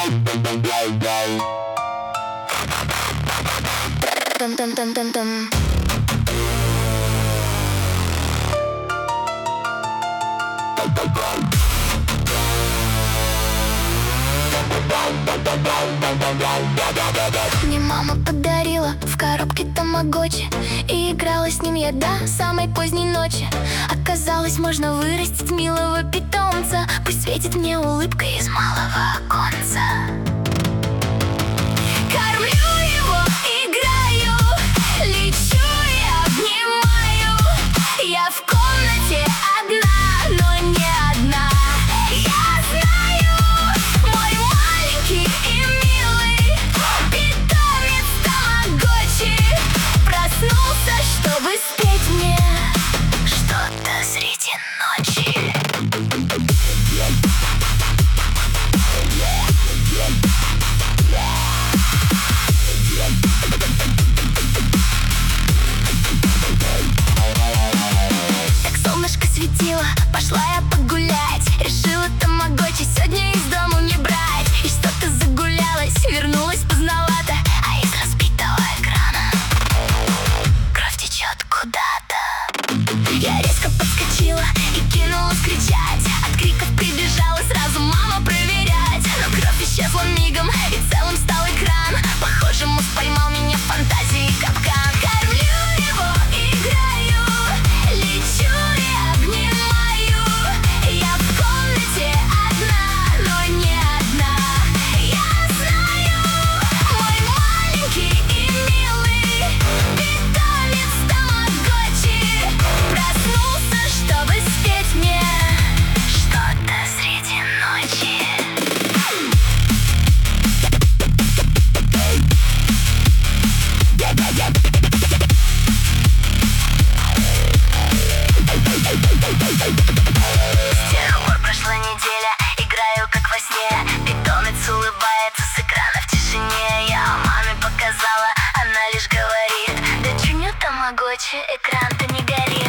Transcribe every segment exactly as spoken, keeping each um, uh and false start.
Дам-дам-дам-дам-дам. Мне мама подарила в коробке тамагочи, и играла с ним я до самой поздней ночи. Оказалось, можно вырастить милого питомца, пусть светит мне улыбкой из малого оконца. Кормлю его, играю, лечу и обнимаю. Я в комнате одна, но не одна. Я знаю, мой маленький и милый питомец тамагочи проснулся, чтобы спеть мне что-то среди ночи. Пошла я погулять, решила тамагочи сегодня из дому не брать. И что-то загулялась, вернулась поздновато, а из разбитого экрана кровь течет куда-то. Я резко подскочила и кинулась кричать, от криков прибежала сразу мама проверять. Но кровь исчезла мигом, и целым стал экран. Похоже, мозг поймал меня в фантазии капкан. Кормлю его, играю, лечу и обнимаю. Я в комнате одна, но не одна. Я знаю, мой маленький и милый питомец тамагочи проснулся, чтобы спеть мне что-то среди ночи. С тех пор прошла неделя, играю как во сне. Питомец улыбается с экрана в тишине. Я маме показала, она лишь говорит: да чуню тамагочи, экран-то не горит.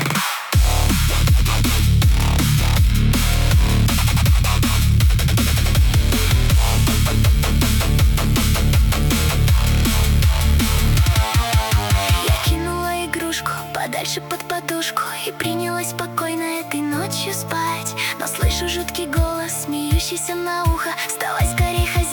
Я кинула игрушку подальше под подушку и принялась спокойно этой ночью спать. Но слышу жуткий голос, смеющийся на ухо: вставай скорей, хозяйка.